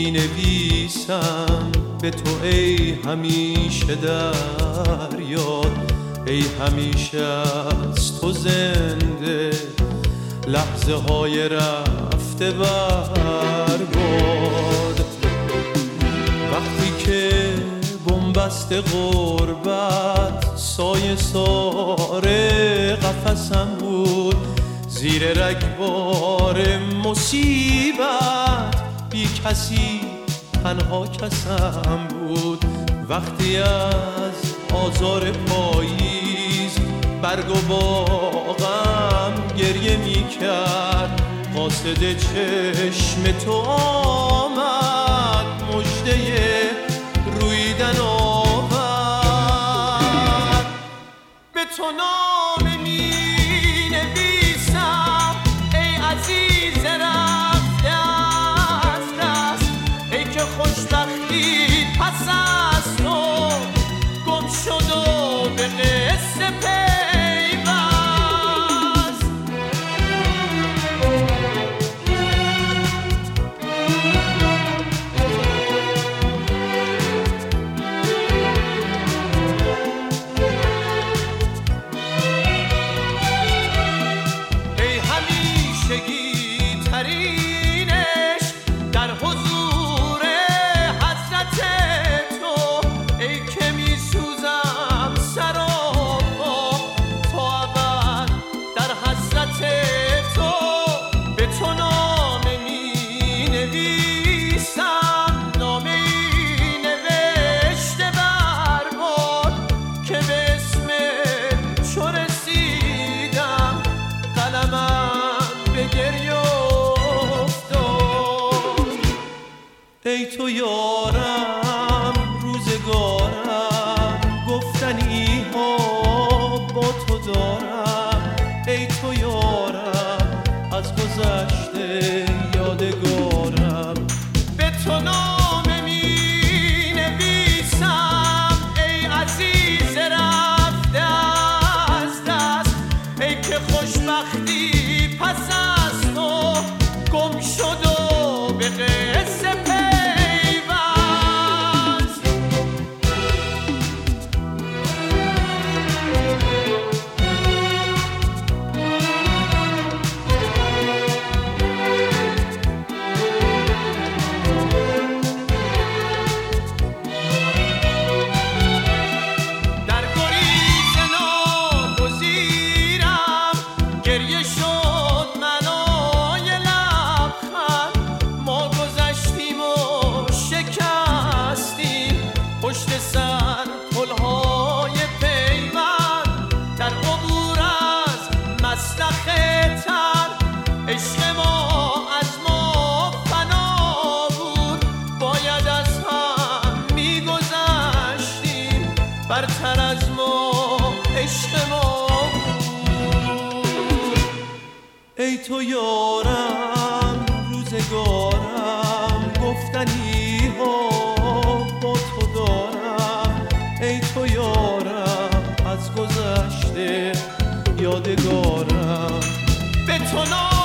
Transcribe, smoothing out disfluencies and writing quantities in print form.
می نویسم به تو ای همیشه در یاد، ای همیشه از تو زنده لحظه های رفته برباد. وقتی که بنبست غربت سایه ساره قفسم بود، زیر رگبار مصیبت بی کسی تنها کسم بود. وقتی از آزار پاییز برگ و باغم گریه می کرد، قاصد چشم تو آمد مژده رویدن آورد. به تو نامه می نویسم ای عزیز رفته از دست، ای که خوشبختی پس از تو گم شد و به قصه پیوست. ای همیشگی ترین عشق در حضور حضرت تو، ای که می سوزم سراپا تا ابد در حضرت تو. به تو نامه می نویسم، نامه ای نوشته برباد که به اسم چو رسیدم قلمم به گریه افتاد. ای تو یارم روزگارم گفتنی ها با تو دارم، ای تو یارم از گذشته یادگارم. به تو نامه می نویسم ای عزیز رفته از دست، ای که خوشبختی پس از تو گم شد و به قصه پیوست. در گریز ناگزیرم گریه شد منای لبخند، ما گذشتیم و شکستیم پشت سر پلهای پیوند. در عبور از مسلخ تر عشق ما از ما فنا بود، باید از هم میگذشتیم برتر از ما عشق ما بود. ای تو یارم روزگارم گفتنی ها با تو دارم، ای تو یارم از گذشته یادگارم. به تو